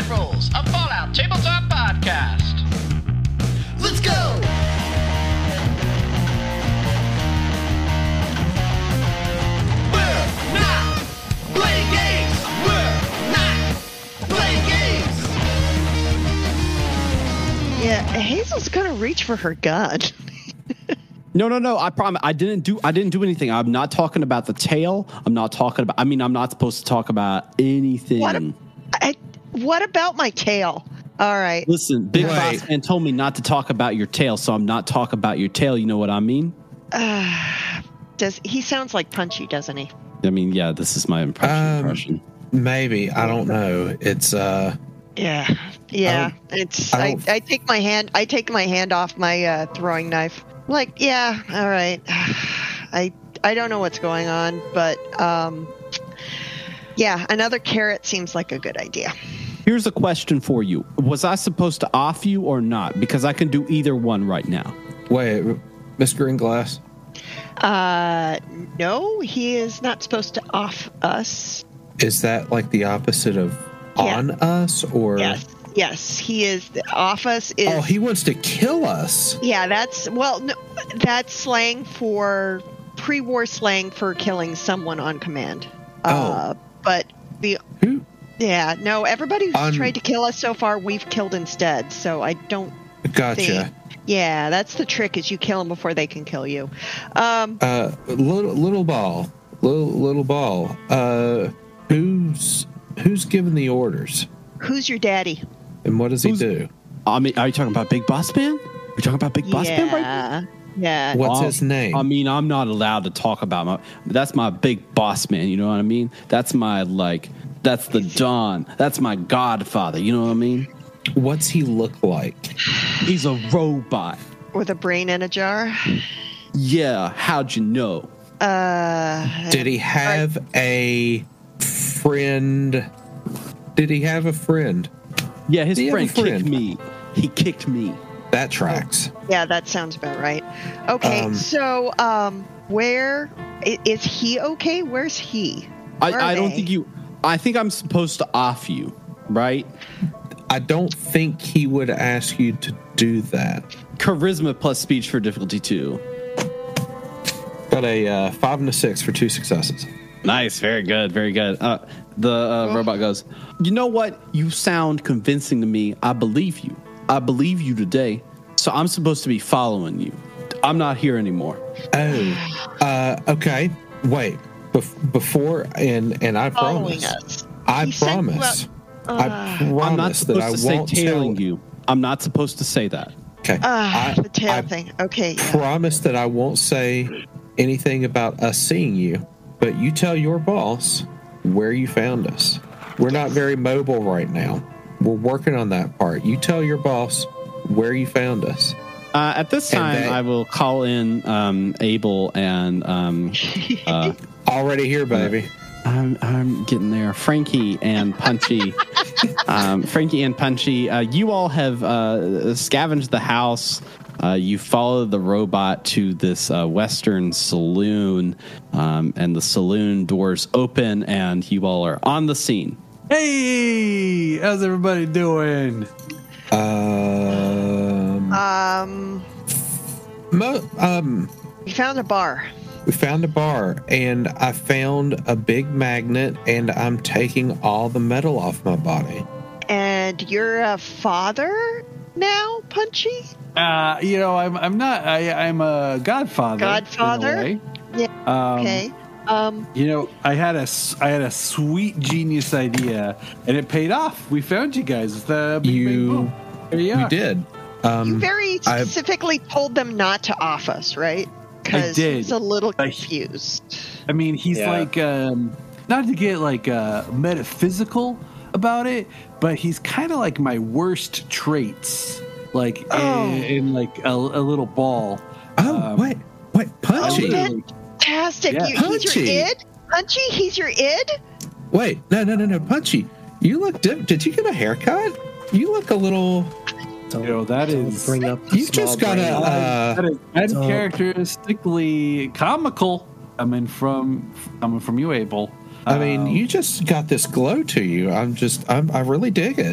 Combat Rules, a Fallout tabletop podcast. Let's go! We're not playing games! We're not playing games! Yeah, Hazel's gonna reach for her gun. No. I promise. I didn't do anything. I'm not talking about the tail. I'm not supposed to talk about anything. What about my tail? All right. Listen, Big Boss Man told me not to talk about your tail, so I'm not talking about your tail. You know what I mean? He sounds like Punchy, doesn't he? I mean, yeah. This is my impression. Maybe. I don't know. It's Yeah. I take my hand off my throwing knife. Like, yeah, all right. I don't know what's going on, but yeah, another carrot seems like a good idea. Here's a question for you. Was I supposed to off you or not? Because I can do either one right now. Wait, Miss Greenglass? No, he is not supposed to off us. Is that like the opposite of on us, or? Yes, he is. Off us is. Oh, he wants to kill us. Yeah, that's slang for pre-war slang for killing someone on command. But who? Yeah, no. Everybody who's tried to kill us so far, we've killed instead. So I don't. Gotcha. Yeah, that's the trick: is you kill them before they can kill you. Little ball. Who's giving the orders? Who's your daddy? And what does he do? I mean, are you talking about Big Boss Man? Are you talking about Big Boss Man right now? Yeah. What's his name? I mean, I'm not allowed to talk about that's my Big Boss Man. You know what I mean? That's my that's the Don. That's my Godfather. You know what I mean? What's he look like? He's a robot with a brain in a jar. Yeah. How'd you know? Did he have a friend? Yeah, his friend kicked me. He kicked me. That tracks. Yeah, that sounds about right. Okay, so where is he? Okay, where's he? I don't think you. I think I'm supposed to off you, right? I don't think he would ask you to do that. Charisma plus speech for difficulty 2. Got a 5 and a 6 for 2 successes. Nice, very good. The robot goes, you know what? You sound convincing to me. I believe you. I believe you today. So I'm supposed to be following you. I'm not here anymore. Oh, okay. Wait. Before and I promise. I promise. I'm not supposed to say tailing you. I'm not supposed to say that. Okay. The tail thing. Okay. Yeah. Promise that I won't say anything about us seeing you, but you tell your boss where you found us. We're not very mobile right now. We're working on that part. You tell your boss where you found us. At this time, I will call in Abel and already here, baby. I'm getting there. Frankie and Punchy. You all have scavenged the house. You follow the robot to this Western saloon, and the saloon doors open, and you all are on the scene. Hey, how's everybody doing? We found a bar. We found a bar, and I found a big magnet, and I'm taking all the metal off my body. And you're a father now, Punchy? I'm not. I'm a godfather. Godfather? In a way. Yeah. Okay. I had a sweet genius idea, and it paid off. We found you guys. The big boom. There you are. You did. You very specifically told them not to off us, right? Because he's a little confused. I mean, he's like, not to get metaphysical about it, but he's kind of like my worst traits, in like a little ball. Wait, Punchy. Fantastic. Yeah. He's your id? Punchy, he's your id? Wait, no, Punchy. You look did you get a haircut? You look a little... that is... Bring up you just got that is characteristically comical coming from you, Abel. I mean, you just got this glow to you. I really dig it.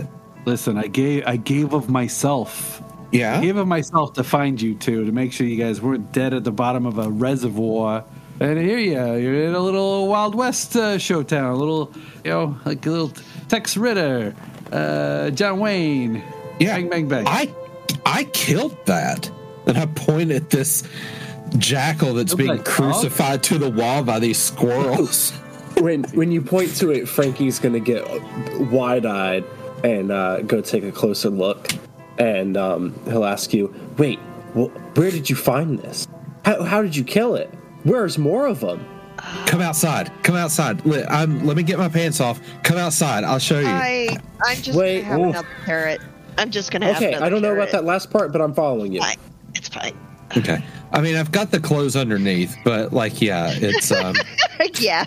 Listen, I gave of myself. Yeah. I gave of myself to find you two, to make sure you guys weren't dead at the bottom of a reservoir. And here you're in a little Wild West showtown, a little, like a little Tex Ritter, John Wayne. Yeah. Bang, bang, bang. I killed that. And I point at this jackal that's being crucified to the wall by these squirrels. When you point to it, Frankie's going to get wide-eyed and go take a closer look. And he'll ask you, wait, where did you find this? How did you kill it? Where's more of them? Come outside. Let me get my pants off. Come outside. I'll show you. I'm just going to have another carrot. I'm just going to have another Okay, I don't know about carrot. that last part, but I'm following you. It's fine. Okay. I mean, I've got the clothes underneath, but it's yeah.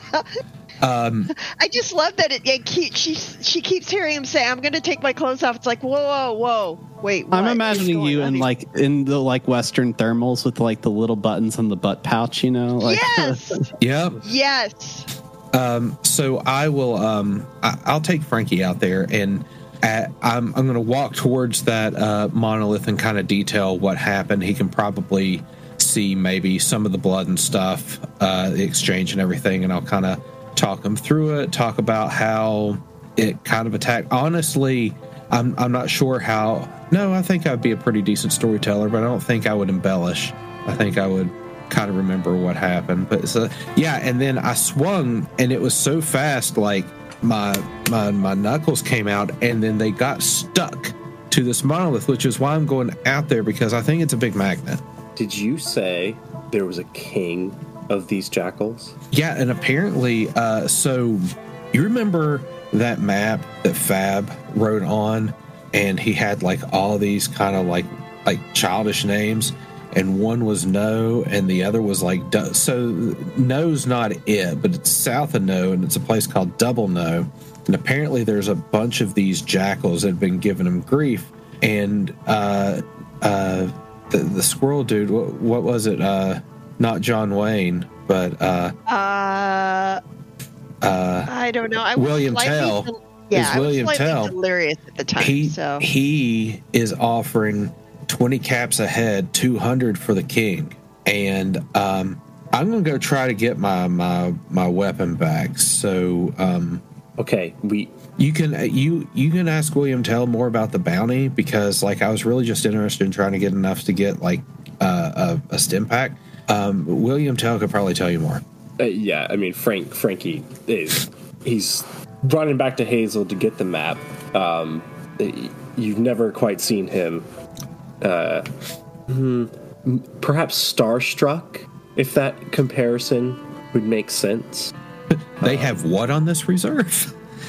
I just love that she keeps hearing him say, "I'm going to take my clothes off." It's like, whoa, wait. I'm what imagining is you going on? in the Western thermals with the little buttons on the butt pouch, Yes. Yep. Yes. So I will. I'll take Frankie out there, and I'm going to walk towards that monolith and kind of detail what happened. He can probably see maybe some of the blood and stuff, the exchange and everything, and I'll kind of talk him through it. Talk about how it kind of attacked. Honestly, I'm not sure how. No, I think I'd be a pretty decent storyteller, but I don't think I would embellish. I think I would kind of remember what happened. But and then I swung, and it was so fast, like my knuckles came out, and then they got stuck to this monolith, which is why I'm going out there, because I think it's a big magnet. Did you say there was a king of these jackals? Yeah, and apparently, so you remember that map that Fab wrote on, and he had all these kind of like childish names, and one was No, and the other was so No's not it, but it's south of No, and it's a place called Double No, and apparently there's a bunch of these jackals that have been giving him grief, and the squirrel dude, what was it? Not John Wayne, but I don't know. William Tell. I was William slightly Tell. delirious at the time. He is offering 20 caps a head, 200 for the king, and I'm gonna go try to get my weapon back. So okay, you can ask William Tell more about the bounty, because I was really just interested in trying to get enough to get a stim pack. William Tell could probably tell you more. Yeah, I mean Frankie he's running back to Hazel to get the map. You've never quite seen him. Perhaps starstruck, if that comparison would make sense. They have what on this reserve?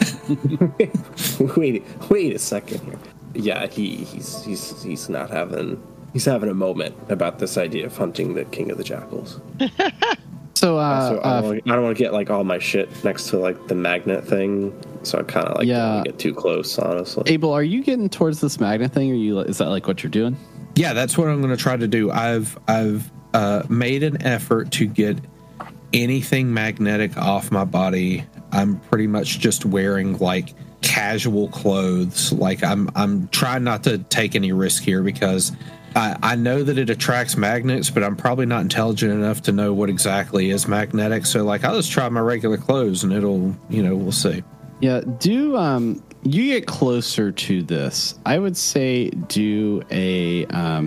wait a second here. Yeah, he's not having. He's having a moment about this idea of hunting the king of the jackals. So, I don't want to get all my shit next to the magnet thing. So I kind of don't want to get too close, honestly. Abel, are you getting towards this magnet thing, or is that what you're doing? Yeah, that's what I'm going to try to do. I've made an effort to get anything magnetic off my body. I'm pretty much just wearing casual clothes. I'm trying not to take any risk here, because I know that it attracts magnets, but I'm probably not intelligent enough to know what exactly is magnetic. So I'll just try my regular clothes, and it'll, we'll see. Yeah, you get closer to this. I would say do a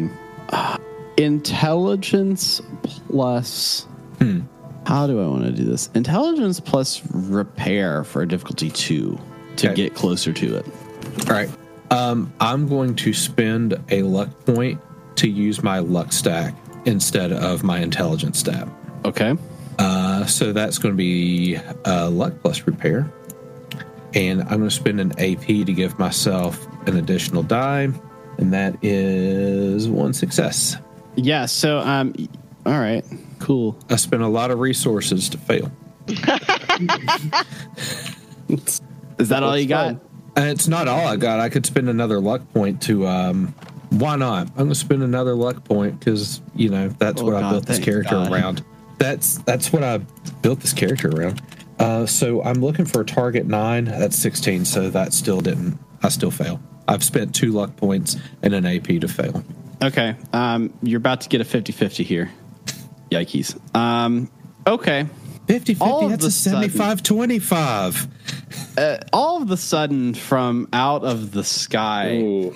intelligence plus. How do I want to do this? Intelligence plus repair for a difficulty 2 to get closer to it. All right. I'm going to spend a luck point to use my luck stack instead of my intelligence stat. Okay. So that's going to be luck plus repair. And I'm going to spend an AP to give myself an additional die. And that is 1 success. Yeah, so, all right, cool. I spent a lot of resources to fail. Is that all you got? It's not all I got. I could spend another luck point to... why not? I'm going to spend another luck point because, that's what I built this character around. That's what I built this character around. So I'm looking for a target 9. That's 16, so that still didn't... I still fail. I've spent 2 luck points and an AP to fail. Okay. You're about to get a 50-50 here. Yikes. Okay. 50-50, that's a 75-25. All of a sudden, from out of the sky,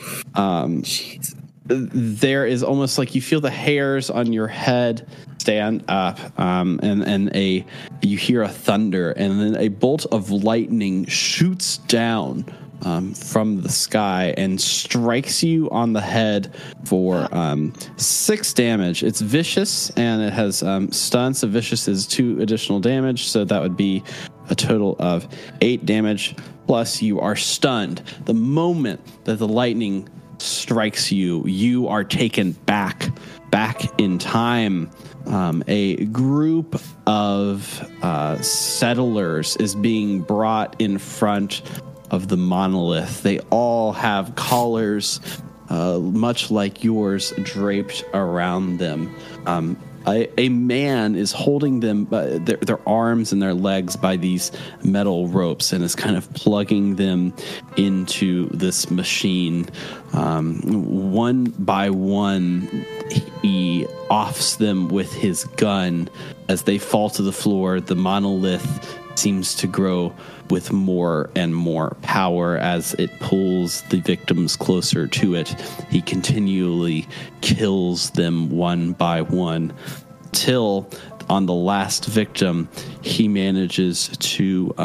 there is almost like you feel the hairs on your head stand up, and you hear a thunder, and then a bolt of lightning shoots down from the sky and strikes you on the head for 6 damage. It's vicious, and it has stun, so vicious is 2 additional damage, so that would be a total of 8 damage, plus you are stunned. The moment that the lightning strikes you, you are taken back in time. A group of settlers is being brought in front of the monolith. They all have collars, much like yours, draped around them. A man is holding them, their arms and their legs by these metal ropes, and is kind of plugging them into this machine. One by one, he offs them with his gun. As they fall to the floor, the monolith seems to grow with more and more power as it pulls the victims closer to it. He continually kills them one by one, till on the last victim, he manages to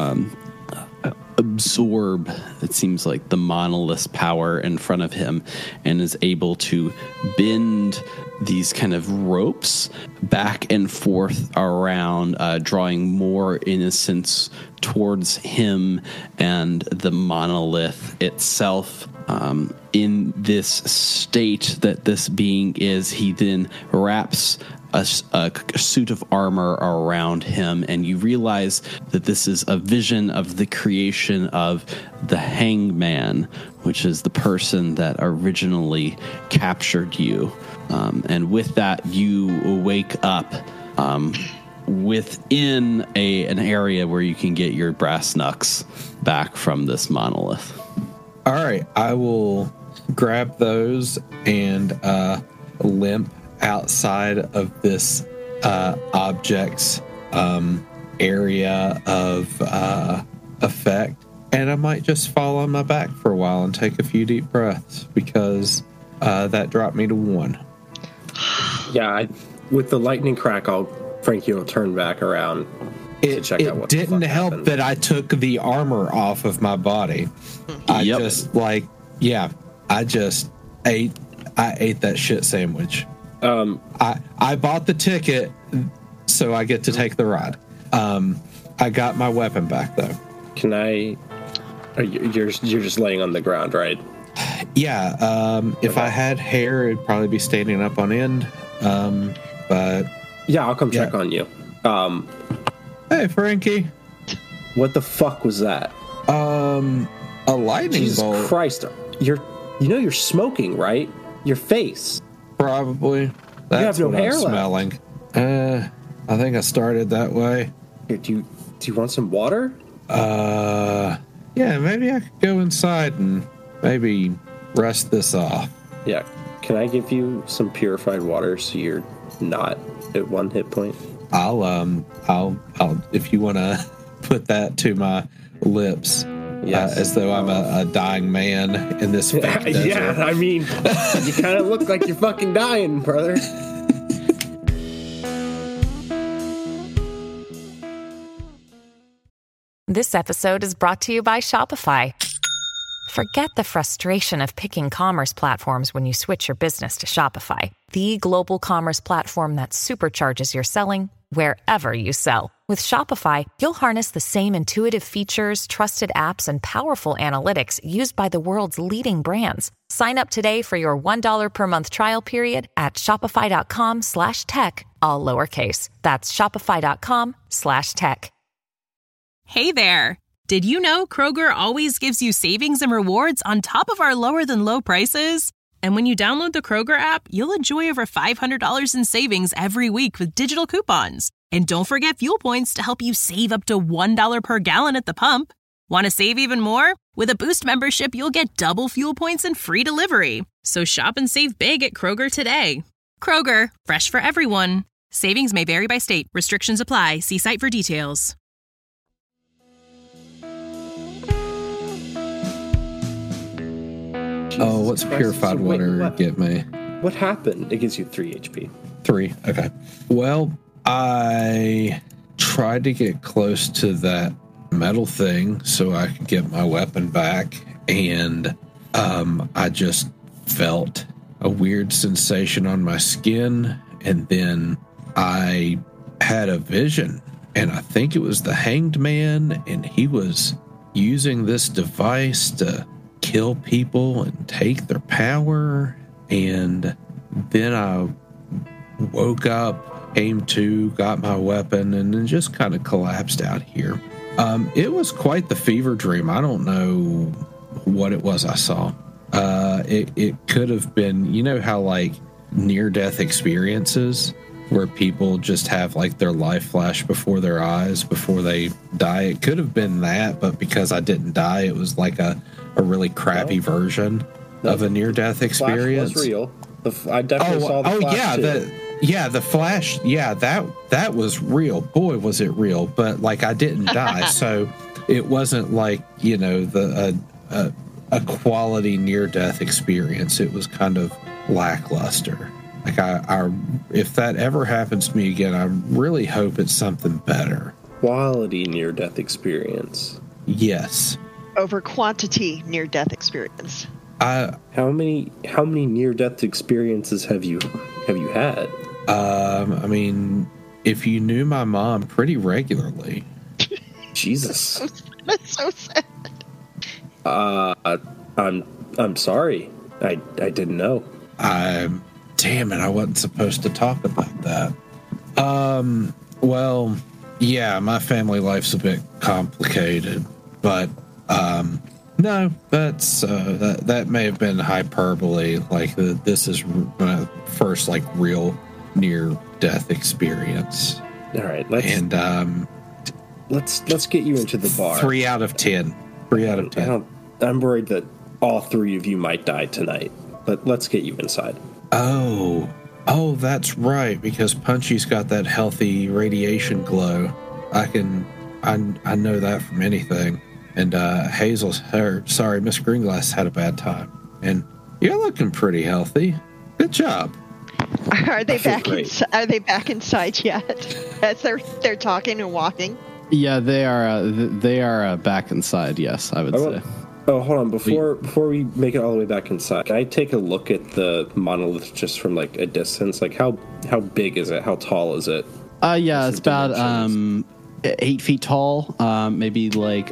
absorb, it seems like, the monolith's power in front of him, and is able to bend these kind of ropes back and forth around, drawing more innocence towards him and the monolith itself. In this state that this being is, he then wraps a suit of armor around him, and you realize that this is a vision of the creation of the Hangman, which is the person that originally captured you. And with that, you wake up within an area where you can get your brass knucks back from this monolith. All right, I will grab those and limp outside of this object's area of effect, and I might just fall on my back for a while and take a few deep breaths, because that dropped me to 1. Yeah, with the lightning crack, Frankie will turn back around to check out what didn't the fuck help happened. that I took the armor off of my body. I ate that shit sandwich. I bought the ticket, so I get to take the ride. I got my weapon back, though. Can I? You're just laying on the ground, right? Yeah. If I had hair, it'd probably be standing up on end. But yeah, I'll come check on you. Hey, Frankie. What the fuck was that? A lightning Jesus bolt. Christ! You're smoking, right? Your face. Probably. That's you have no what hair I'm left. smelling. I think I started that way. Here, do you want some water? Yeah, maybe I could go inside and maybe rest this off. Yeah. Can I give you some purified water so you're not at 1 hit point? I'll if you want to put that to my lips. Yes. As though I'm a dying man in this fake desert. Yeah, I mean, you kind of look like you're fucking dying, brother. This episode is brought to you by Shopify. Forget the frustration of picking commerce platforms when you switch your business to Shopify, the global commerce platform that supercharges your selling wherever you sell. With Shopify, you'll harness the same intuitive features, trusted apps, and powerful analytics used by the world's leading brands. Sign up today for your $1 per month trial period at shopify.com/tech, all lowercase. That's shopify.com/tech. Hey there! Did you know Kroger always gives you savings and rewards on top of our lower than low prices? And when you download the Kroger app, you'll enjoy over $500 in savings every week with digital coupons. And don't forget fuel points to help you save up to $1 per gallon at the pump. Want to save even more? With a Boost membership, you'll get double fuel points and free delivery. So shop and save big at Kroger today. Kroger, fresh for everyone. Savings may vary by state. Restrictions apply. See site for details. Oh, what's purified water get me? What happened? It gives you 3 HP. 3. Okay. Well, I tried to get close to that metal thing so I could get my weapon back, and I just felt a weird sensation on my skin, and then I had a vision, and I think it was the Hanged Man, and he was using this device to kill people and take their power. And then I woke up, came to, got my weapon, and then just kind of collapsed out here. It was quite the fever dream. I don't know what it was I saw. It could have been, you know how like near-death experiences where people just have like their life flash before their eyes before they die. It could have been that, but because I didn't die, it was like a really crappy version of a near-death experience. Flash was real. I definitely saw the Flash too. The Flash. Yeah, that was real. Boy, was it real! But like, I didn't die, so it wasn't like, you know, a quality near-death experience. It was kind of lackluster. Like, I if that ever happens to me again, I really hope it's something better. Quality near-death experience. Yes. Over quantity near-death experience. How many near-death experiences have you had? I mean, if you knew my mom, pretty regularly. Jesus. That's so sad. I'm sorry. I didn't know. Damn it, I wasn't supposed to talk about that. Well, yeah, my family life's a bit complicated, but no, that's that may have been hyperbole. Like, this is my first like real near-death experience. All right, let's get you into the bar. 3 out of 10. 3 out of 10. I'm worried that all 3 of you might die tonight, but let's get you inside. Oh, that's right, because Punchy's got that healthy radiation glow. I know that from anything. And Miss Greenglass had a bad time. And you're looking pretty healthy. Good job. Are they back inside yet? As they're talking and walking? Yeah, they are back inside. Yes, I would say. Oh, hold on. Before we make it all the way back inside, can I take a look at the monolith just from like a distance? Like, how big is it? How tall is it? Yeah, it's about 8 feet tall. Maybe like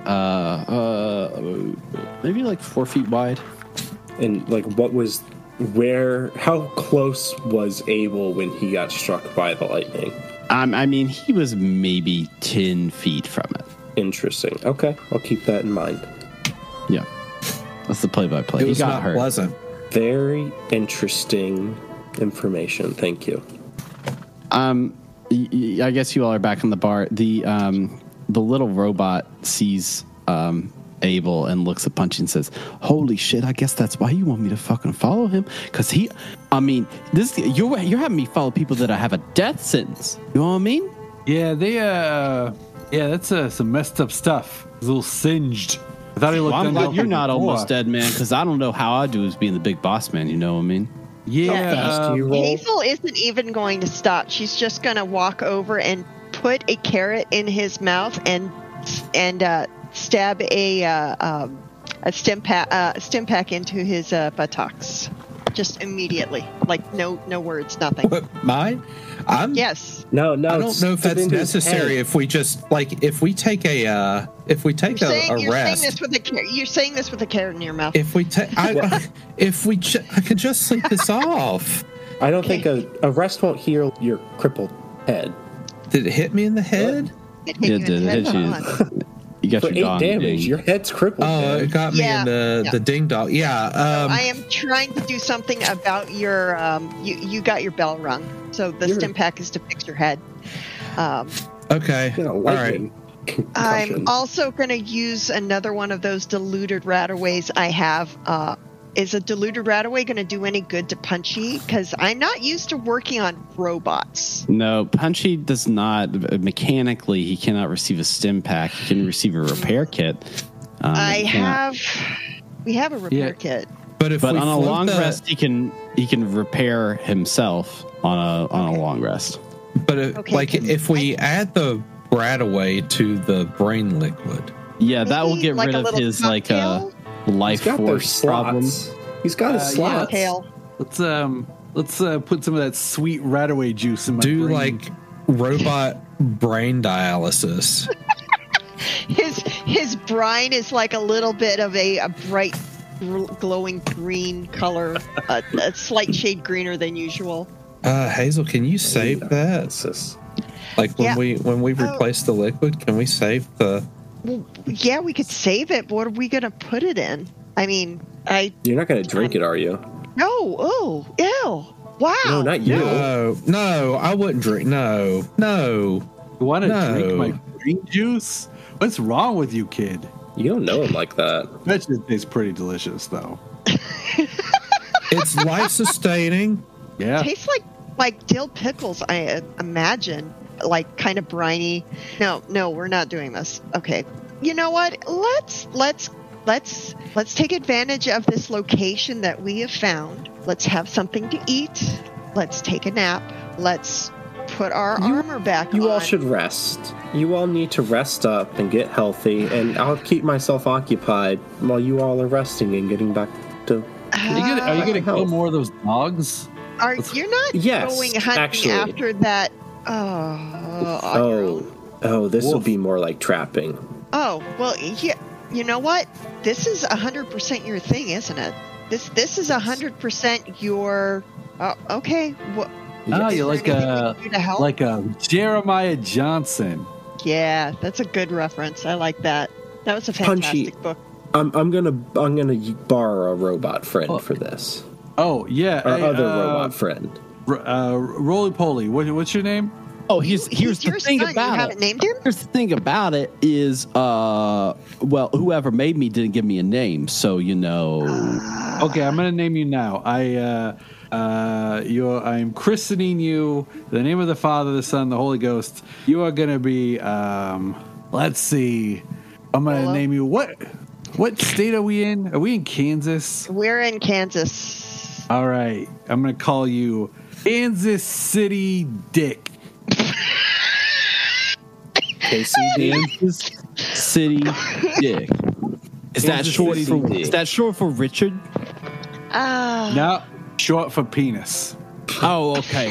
4 feet wide. And like, how close was Abel when he got struck by the lightning? I mean, he was maybe 10 feet from it. Interesting. Okay, I'll keep that in mind. Yeah, that's the play-by-play. It was he got not hurt. Pleasant. Very interesting information. Thank you. I guess you all are back in the bar. The little robot sees Abel and looks at Punchy and says, "Holy shit! I guess that's why you want me to fucking follow him, because you're having me follow people that I have a death sentence. You know what I mean?" Yeah, that's some messed up stuff. It's a little singed. I thought he looked. I'm glad you're not almost dead, man, because I don't know how I do as being the big boss man. You know what I mean? Yeah. Hazel isn't even going to stop. She's just going to walk over and put a carrot in his mouth and stab a stim pack into his buttocks. Just immediately, like no words, nothing. What, mine? Yes. No. I don't know if that's necessary. If we take a rest. You're saying this with a carrot in your mouth. If we take, I could just sleep this off. I don't think a rest won't heal your crippled head. Did it hit me in the head? It hit you in the head. You got for your 8 damage. ding. Your head's crippled. Oh, it got me in the ding dong. Yeah. I am trying to do something about your. You got your bell rung, so the stim pack is to fix your head. Okay. All right. I'm also going to use another one of those diluted rataways I have. Is a diluted rataway going to do any good to Punchy? Because I'm not used to working on robots. No, Punchy does not. Mechanically, he cannot receive a stim pack. He can receive a repair kit. We have a repair kit. But on a long rest, he can repair himself on a long rest. But if we add the rataway to the brain liquid, that will get rid of his cocktail? life force problem. He's got his slots. Let's put some of that sweet rataway juice in my do brain. like robot brain dialysis. His brine is like a little bit of a bright glowing green color, a slight shade greener than usual. Hazel, can you save that? Like when we replace the liquid, can we save the? Well, yeah, we could save it, but what are we going to put it in? I mean, You're not going to drink it, are you? No. Oh, ew. Wow. No, not you. No, I wouldn't drink. No. You want to drink my green juice? What's wrong with you, kid? You don't know him like that. That shit tastes pretty delicious, though. It's life-sustaining. Yeah. Tastes like dill pickles, I imagine. Like kind of briny. No, we're not doing this. Okay. You know what? Let's take advantage of this location that we have found. Let's have something to eat. Let's take a nap. Let's put our armor back on. You all should rest. You all need to rest up and get healthy, and I'll keep myself occupied while you all are resting and getting back to... Are you going to kill more of those dogs? You're not going hunting after that... this will be more like trapping. Oh, well, you know what? This is 100% your thing, isn't it? This is 100% your... okay. You're like a Jeremiah Johnson. Yeah, that's a good reference. I like that. That was a fantastic Punchy. book. I'm gonna borrow a robot friend for this. Oh yeah, our other robot friend. Roly Poly. What's your name? Oh, here's the thing about it. You haven't named him? Here's the thing about it is, whoever made me didn't give me a name, so you know. Okay, I'm gonna name you now. I'm christening you. The name of the Father, the Son, the Holy Ghost. You are gonna be. Let's see. I'm gonna name you. What state are we in? Are we in Kansas? We're in Kansas. All right. I'm gonna call you Kansas City Dick. Kansas City Dick. Is that short for Richard? No, short for penis. Oh, okay.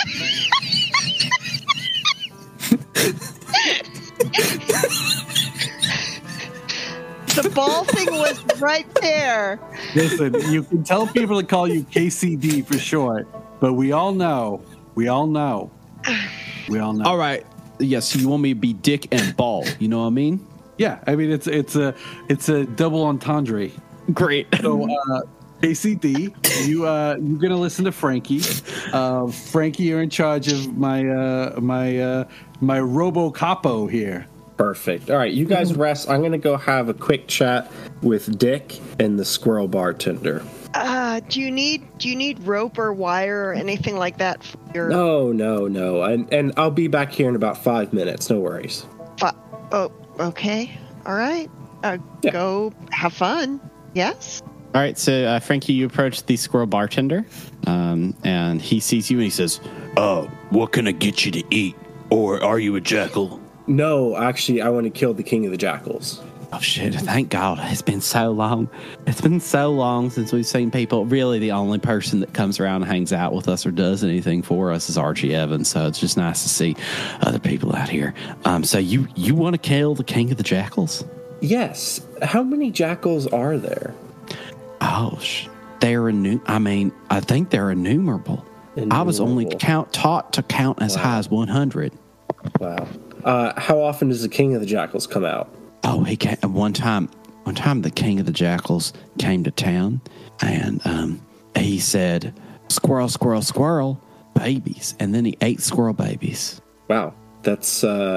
The ball thing was right there. Listen, you can tell people to call you KCD for short, but we all know. All right. Yes, so you want me to be Dick and Ball? You know what I mean? Yeah, I mean it's a double entendre. Great. So KCD, you're gonna listen to Frankie. Frankie, you're in charge of my Robo Capo here. Perfect. All right, you guys rest. I'm gonna go have a quick chat with Dick and the squirrel bartender. Do you need rope or wire or anything like that for your... No. And I'll be back here in about 5 minutes. No worries. Oh, okay. All right. Go have fun. Yes. All right. So, Frankie, you approach the squirrel bartender, and he sees you and he says, "What can I get you to eat? Or are you a jackal?" No, actually, I want to kill the king of the jackals. Oh, shit. Thank God. It's been so long. It's been so long since we've seen people. Really, the only person that comes around and hangs out with us or does anything for us is Archie Evans. So it's just nice to see other people out here. So you want to kill the king of the jackals? Yes. How many jackals are there? Oh, they're I think they're innumerable. I was only taught to count as high as 100. Wow. How often does the king of the jackals come out? Oh, he came one time the king of the jackals came to town, and he said, "Squirrel, squirrel, squirrel, babies," and then he ate squirrel babies. Wow, that's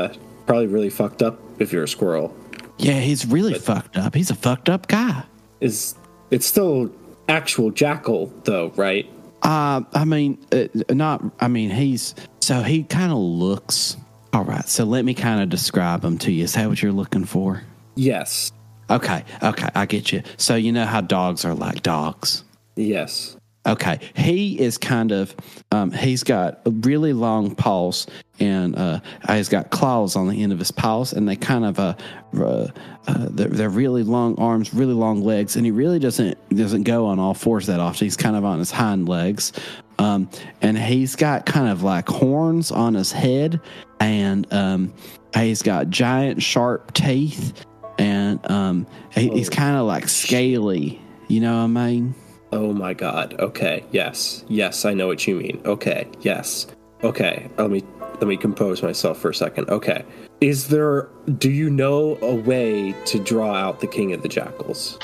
probably really fucked up if you're a squirrel. Yeah, he's really fucked up. He's a fucked up guy. It's still actual jackal, though, right? I mean, not. I mean, he kind of looks. All right, so let me kind of describe him to you. Is that what you're looking for? Yes. Okay, I get you. So you know how dogs are like dogs. Yes. Okay, he is kind of, he's got really long paws, and he's got claws on the end of his paws, and they kind of, they're really long arms, really long legs, and he really doesn't go on all fours that often. He's kind of on his hind legs, and he's got kind of like horns on his head, and he's got giant sharp teeth, and he's kind of like scaly. You know what I mean? Oh my god. Okay. Yes. Yes, I know what you mean. Okay. Yes. Okay. Let me compose myself for a second. Okay. Do you know a way to draw out the king of the jackals?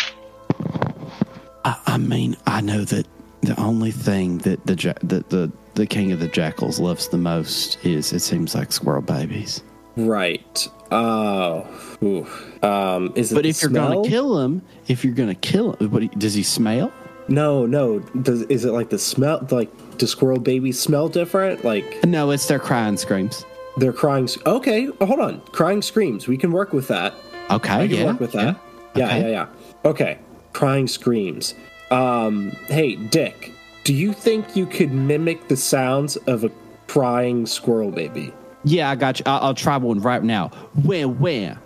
I mean, I know that the only thing that the king of the jackals loves the most is, it seems like, squirrel babies. Right. Oh. Is it But the if you're going to kill him, does he smell? No. Is it like the smell? Like, do squirrel babies smell different? Like, No, it's their crying screams. they're crying. Okay, hold on. Crying screams. We can work with that. Okay, I can yeah, work with that. yeah. Yeah. Okay. Crying screams. Hey, Dick, do you think you could mimic the sounds of a crying squirrel baby? Yeah, I got you. I'll try one right now. Where?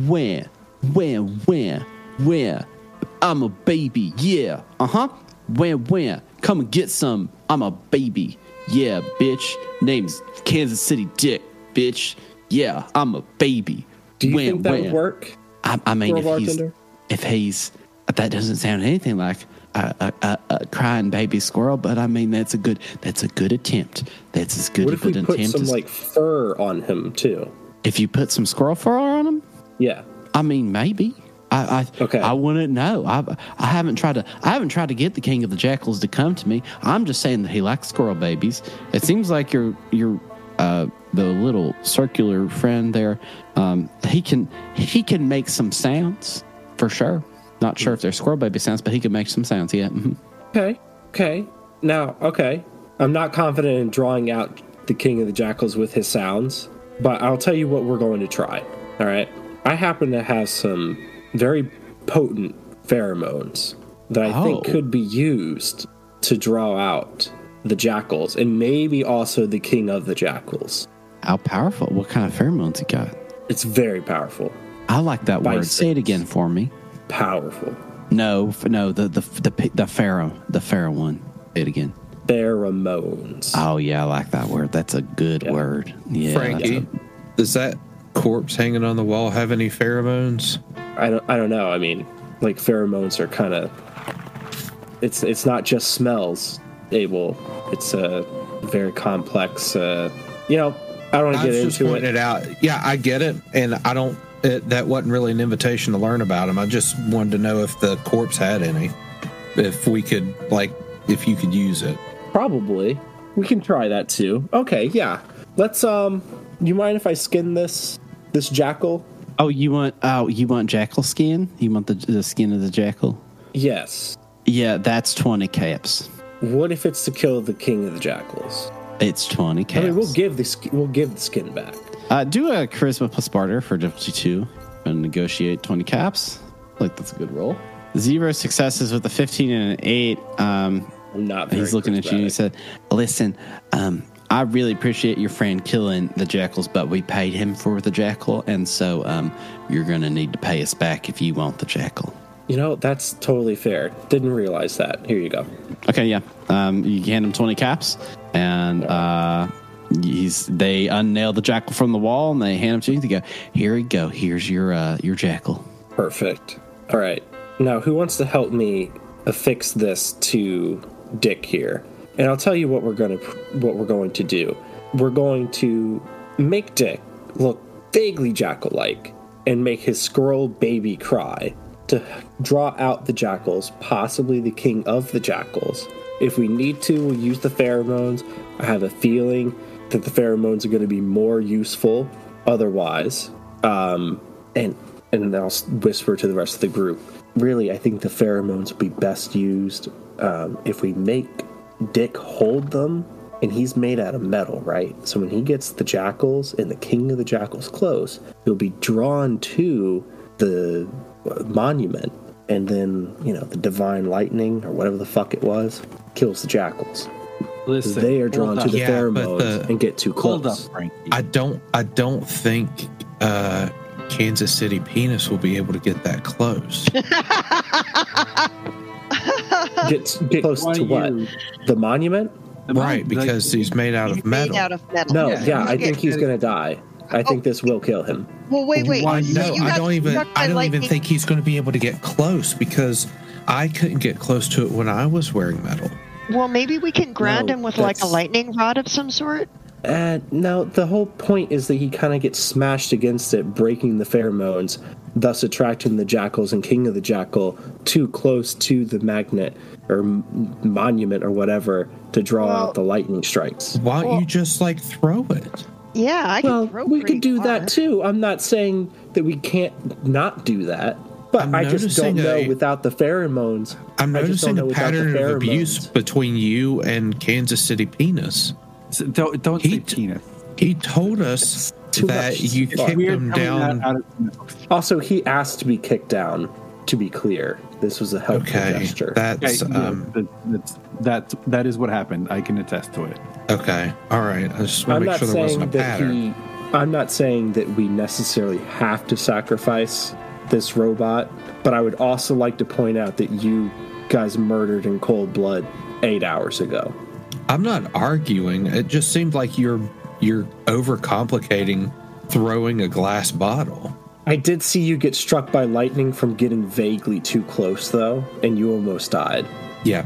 I'm a baby, yeah. Where? Come and get some. I'm a baby, yeah, bitch. Name's Kansas City Dick, bitch. Yeah, I'm a baby. Do you think that would work? I mean, for a if he's, that doesn't sound anything like a crying baby squirrel, but I mean, that's a good attempt. That's as good What of if we an put attempt some as, like fur on him too? if you put some squirrel fur on him. Yeah. I mean, maybe. Okay. I wouldn't know. I haven't tried to get the king of the jackals to come to me. I'm just saying that he likes squirrel babies. It seems like your the little circular friend there. He can make some sounds for sure. Not sure if they're squirrel baby sounds, but he can make some sounds. Yeah. Mm-hmm. Okay. Now, I'm not confident in drawing out the king of the jackals with his sounds, but I'll tell you what we're going to try. All right. I happen to have some very potent pheromones that I think could be used to draw out the jackals and maybe also the king of the jackals. How powerful? What kind of pheromones he got? It's very powerful. I like that word. Bisons. Say it again for me. Powerful. No, the pharaoh one. Say it again. Pheromones. Oh yeah, I like that word. That's a good word. Yeah, Frankie, does that corpse hanging on the wall have any pheromones? I don't know. I mean, like, pheromones are kind of, it's not just smells, Abel. It's a very complex. I don't want to get just into pointing it. it out. Yeah, I get it, and I don't. That wasn't really an invitation to learn about him. I just wanted to know if the corpse had any. If we could, if you could use it. Probably. We can try that too. Okay, yeah. Let's. You mind if I skin this jackal? Oh, you want jackal skin? You want the skin of the jackal? Yes. Yeah, that's 20 caps. What if it's to kill the king of the jackals? It's 20 caps. I mean, we'll give the skin back. Do a charisma plus barter for difficulty 2 and negotiate 20 caps. Like, that's a good roll. 0 successes with a 15 and an 8. I'm not very He's looking at you and he charismatic. said, listen, I really appreciate your friend killing the jackals, but we paid him for the jackal, and so you're going to need to pay us back if you want the jackal. That's totally fair. Didn't realize that. Here you go. Okay, yeah. You hand him 20 caps, and they unnail the jackal from the wall, and they hand him to you. They go, here you go. Here's your jackal. Perfect. All right. Now, who wants to help me affix this to Dick here? And I'll tell you what we're going to do. We're going to make Dick look vaguely jackal-like and make his squirrel baby cry to draw out the jackals, possibly the king of the jackals. If we need to, we'll use the pheromones. I have a feeling that the pheromones are going to be more useful otherwise, and I'll whisper to the rest of the group. Really, I think the pheromones would be best used if we make Dick hold them, and he's made out of metal, right? So when he gets the jackals and the king of the jackals close, he'll be drawn to the monument, and then, the divine lightning, or whatever the fuck it was, kills the jackals. Listen, They are drawn to the Yeah, but pheromones and get too hold up, close. Frankie. I don't think Kansas City Penis will be able to get that close. Get close Why to what? you- The monument? Right, because he's made out of He's metal. made out of metal. No, Yeah, yeah, I he's think he's getting- going to die. I think this will kill him. Well, wait. Why So No, you I got don't even. struck by I don't even lightning. think he's going to be able to get close because I couldn't get close to it when I was wearing metal. Well, maybe we can ground No, him with like a that's- lightning rod of some sort. No, the whole point is that he kind of gets smashed against it, breaking the pheromones, thus attracting the jackals and king of the jackal too close to the magnet or monument or whatever to draw out the lightning strikes. Why don't you just throw it? Yeah, I can Well, throw we pretty could do far. that too. I'm not saying that we can't not do that, but I'm I just don't noticing know a- without the pheromones. I'm I just noticing don't know a without the pattern of pheromones. abuse between you and Kansas City Penis. So don't He say t- penis. He told us Too that much. you It's kicked Weird him coming down. out of his mouth. Also, he asked to be kicked down. To be clear, this was a helpful Okay, gesture. that's Okay, that is what happened. I can attest to it. okay. All right, I just want I'm to make not sure there wasn't saying a that pattern. I'm not saying that we necessarily have to sacrifice this robot, but I would also like to point out that you guys murdered in cold blood 8 hours ago. I'm not arguing. It just seemed like you're overcomplicating throwing a glass bottle. I did see you get struck by lightning from getting vaguely too close, though, and you almost died. Yeah,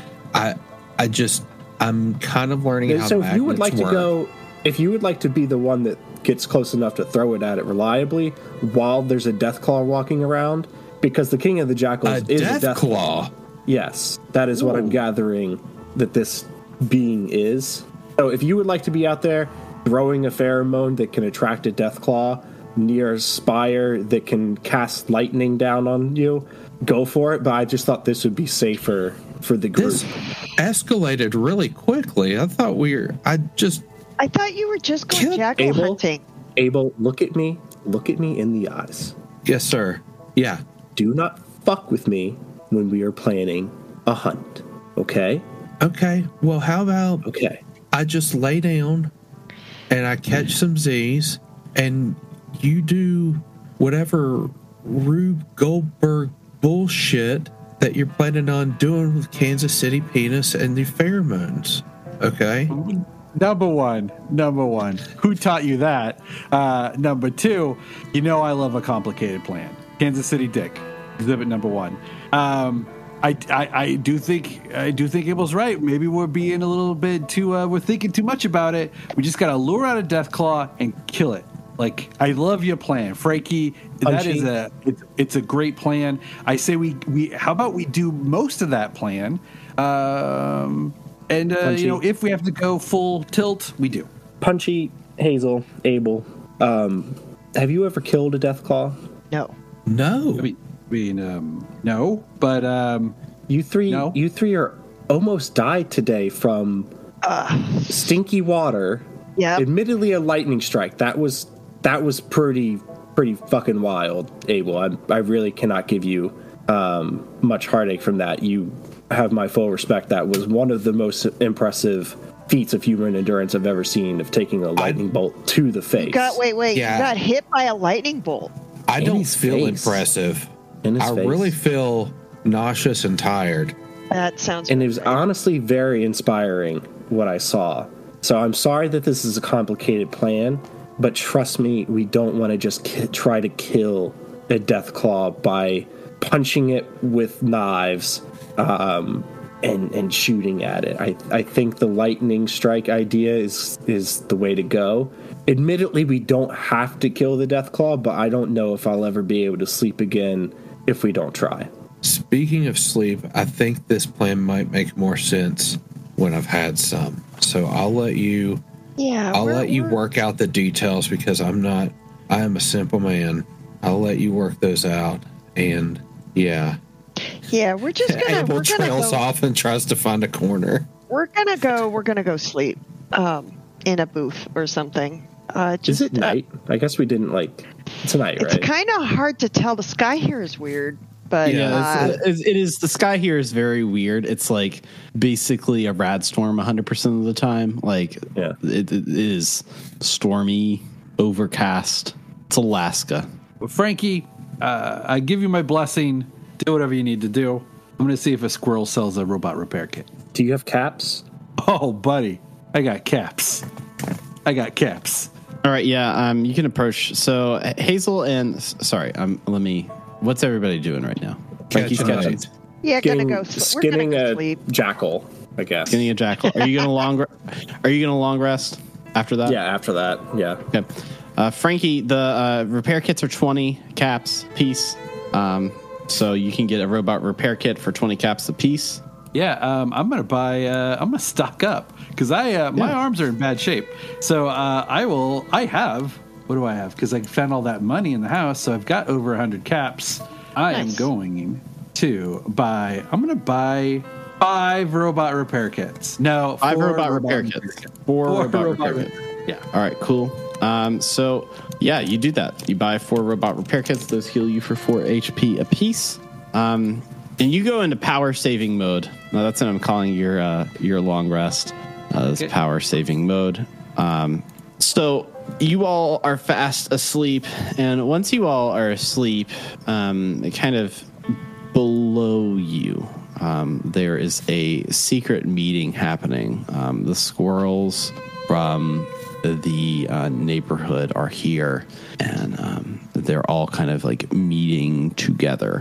I'm kind of learning how So if you would like magnets to work. go, if you would like to be the one that gets close enough to throw it at it reliably while there's a Deathclaw walking around, because the King of the Jackals A is death a Deathclaw. claw. Yes, that is what I'm gathering that this being is. So if you would like to be out there throwing a pheromone that can attract a Deathclaw near a spire that can cast lightning down on you, go for it. But I just thought this would be safer for the group. This escalated really quickly. I thought I thought you were just going Killed jackal Abel? hunting. Abel, look at me in the eyes. yes, sir. Yeah. Do not fuck with me when we are planning a hunt. Okay? Okay. Well, how about Okay. I just lay down and I catch some Z's and you do whatever Rube Goldberg bullshit that you're planning on doing with Kansas City Penis and the pheromones. Okay? Number one. Who taught you that? Number two, I love a complicated plan. Kansas City Dick, exhibit number one. I do think Abel's right. Maybe we're being a little bit too. We're thinking too much about it. We just gotta lure out a Deathclaw and kill it. Like, I love your plan, Frankie. That Punchy. is it's a great plan. I say we how about we do most of that plan, and Punchy. if we have to go full tilt, we do. Punchy, Hazel, Abel, have you ever killed a Deathclaw? No. No. I mean, no, but You three No. are almost died today from stinky water. Yep. Admittedly a lightning strike. That was pretty fucking wild, Abel. I really cannot give you much heartache from that. You have my full respect. That was one of the most impressive feats of human endurance I've ever seen, of taking a lightning bolt to the face. Wait. Yeah. You got hit by a lightning bolt. I In don't his feel face. impressive. In his I face. really feel nauseous and tired. That sounds. And it was honestly very inspiring what I saw. So I'm sorry that this is a complicated plan, but trust me, we don't want to just try to kill a Deathclaw by punching it with knives and shooting at it. I think the lightning strike idea is the way to go. Admittedly, we don't have to kill the Deathclaw, but I don't know if I'll ever be able to sleep again if we don't try. Speaking of sleep, I think this plan might make more sense when I've had some. So I'll let you Yeah. I'll let you work out the details because I am a simple man. I'll let you work those out. And yeah. Yeah, we're just gonna. Abel We're gonna trails go. off and tries to find a corner. We're gonna go sleep, in a booth or something. Is it night? I guess we didn't it's a night, It's right? kind of hard to tell. The sky here is weird, but it is. The sky here is very weird. It's like basically a rad storm 100% of the time. Like, Yeah. it is stormy, overcast. It's Alaska. Frankie, I give you my blessing. Do whatever you need to do. I'm going to see if a squirrel sells a robot repair kit. Do you have caps? Oh, buddy, I got caps. All right, yeah. You can approach. So Hazel and what's everybody doing right now? Frankie's Catching catching. night. yeah, gonna go. We're gonna Skinning go a sleep. jackal, I guess. Getting a jackal. Are you gonna long rest after that? Yeah, after that, yeah. Okay. Frankie, the repair kits are 20 caps piece. So you can get a robot repair kit for 20 caps a piece. Yeah, I'm gonna buy. I'm gonna stock up because my arms are in bad shape. So I have. What do I have? Because I found all that money in the house, so I've got over 100 caps. I am going to buy. I'm gonna buy 5 robot repair kits. No, 5 4 robot repair kits. 4 robot repair kits. Yeah. All right, cool. So yeah, you do that. You buy 4 robot repair kits. Those heal you for 4 HP apiece. And you go into power saving mode. Now that's what I'm calling your long rest. This power saving mode. So you all are fast asleep, and once you all are asleep, kind of below you, there is a secret meeting happening. The squirrels from the neighborhood are here, and they're all kind of like meeting together.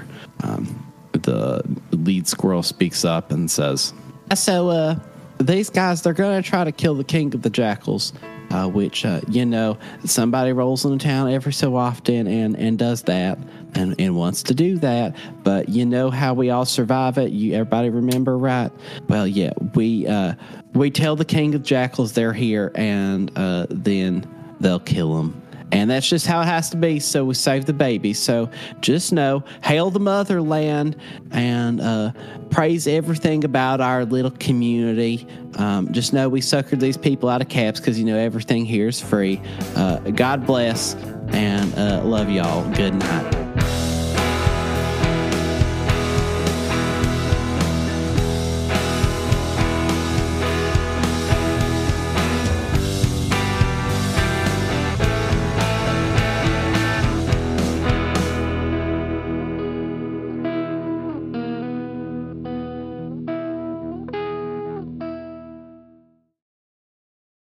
The lead squirrel speaks up and says, so these guys, they're going to try to kill the king of the jackals, which, somebody rolls into town every so often and does that and wants to do that. But you know how we all survive it? Everybody remember, right? Well, yeah, we tell the king of jackals they're here, and then they'll kill them. And that's just how it has to be, so we save the baby. So just know, hail the motherland, and praise everything about our little community. Just know we suckered these people out of caps because, everything here is free. God bless, and love y'all. Good night.